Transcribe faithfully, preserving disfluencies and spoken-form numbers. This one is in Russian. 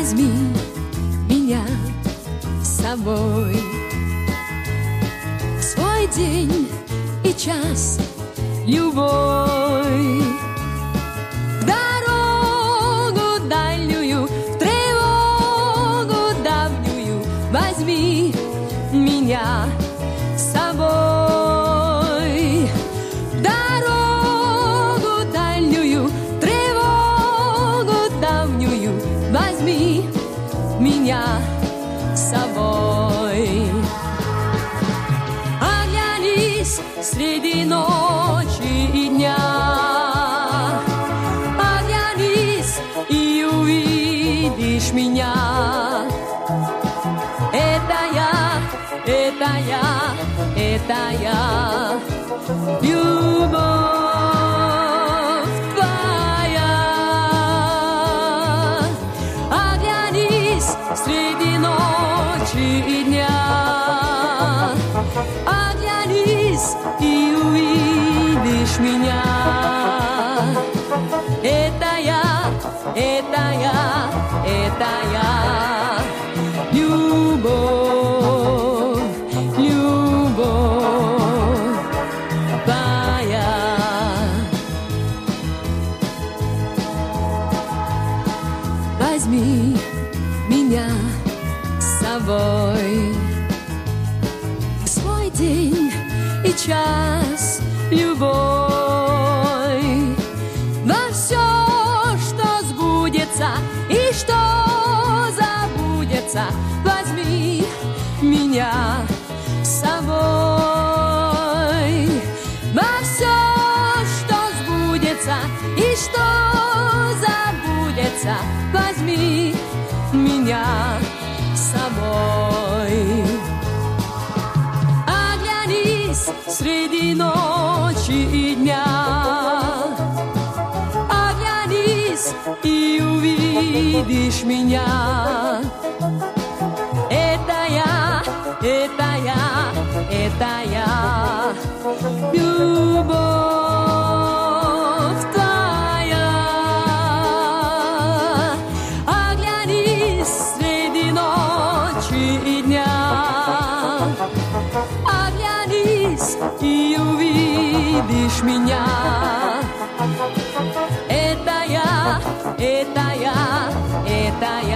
возьми меня с собой в свой день и час любой, в дорогу дальнюю, в тревогу давнюю, возьми меня с собой, в дорогу дальнюю, в тревогу давнюю, возьми меня с собой. Оглянись среди ночи и дня, оглянись и увидишь меня. Это я, это я, это я, любовь твоя. Оглянись среди ночи и дня, оглянись и увидишь меня. Это я, это я, это я, любовь, любовь твоя. Возьми меня с собой в свой день и час любой, во все, что сбудется и что забудется, возьми меня с собой, во все, что сбудется и что забудется, возьми меня с собой. Оглянись среди ночи и дня, оглянись и увидишь меня. Это я, это я, это я, любовь твоя. Оглянись среди ночи и дня, оглянись и увидишь меня. Это я, это я, это